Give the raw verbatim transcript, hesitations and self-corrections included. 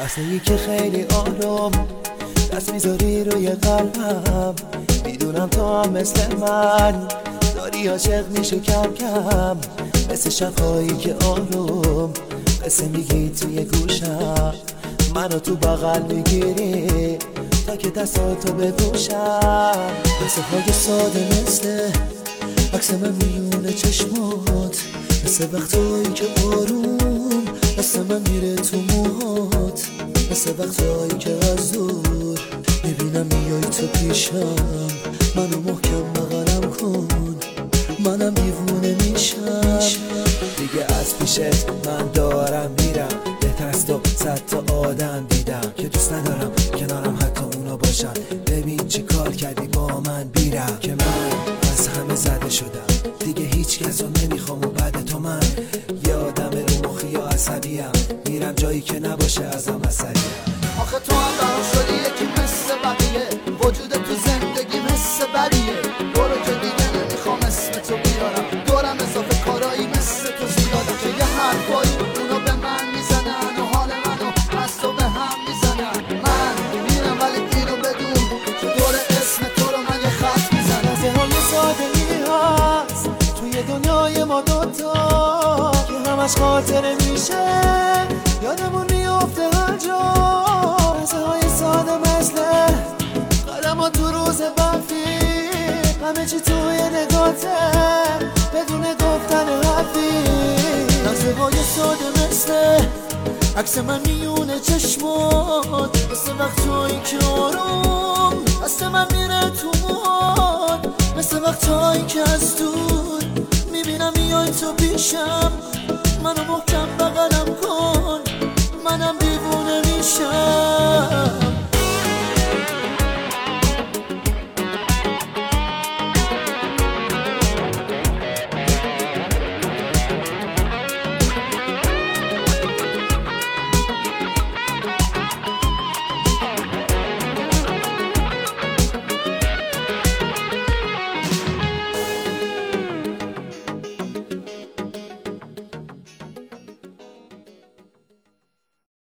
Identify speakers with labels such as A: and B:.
A: لحظه‌ای که خیلی آروم دست میذاری روی قلبم، میدونم تو هم مثل من داری عاشق میشه کم کم، مثل شبهایی که آروم قصه میگی توی گوشم، منو تو بغل میگیری تا که دستاتو بپوشم. قصه های ساده مثل عکس من میونه چشمات، مثل وقتایی که آروم دست من میره تو موهات، مثل وقتایی که از دور میبینم میای تو پیشم، منو محکم بغلم کن منم دیوونه میشم. دیگه از پیشت من دارم میرم، بهتر از تو صد تا آدم دیدم که دوست ندارم کنارم حتی اونا باشن. ببین چی کار کردی با من بیرم که من از همه زده شدم، دیگه هیچ کس رو نمیخوام و بعد تو من یادم رو مخی یا عصبیم، میرم جایی که نباشه ازم عصبیم.
B: آخه تو هم برام شدی یکی مثل بقیه، وجود تو زندگی مثل بریه، دورو که دیگه نمیخوام اسم تو بیارم، دورم اضافه کارایی مثل تو زیاده که یه حرفایی اونا به من میزنن و حال منو از تو به هم میزنن. من میرم ولی اینو بدون که دور اسم تو رو من یه خط میزنم.
A: لحظه های ساده ای هست توی دنیای ما دوتا که همش خاطره میشه یادمون میافته هر جا. لحظه های ساده مثل قدم ها تو روز برفی، همه چی توی نگاته بدون گفتن حرفی. لحظه های ساده مثل عکس من میونه چشمات، مثل وقتایی که آروم دست من میره تو موهات، مثل وقتایی که از دور میبینم میای تو پیشم، منو محکم بغلم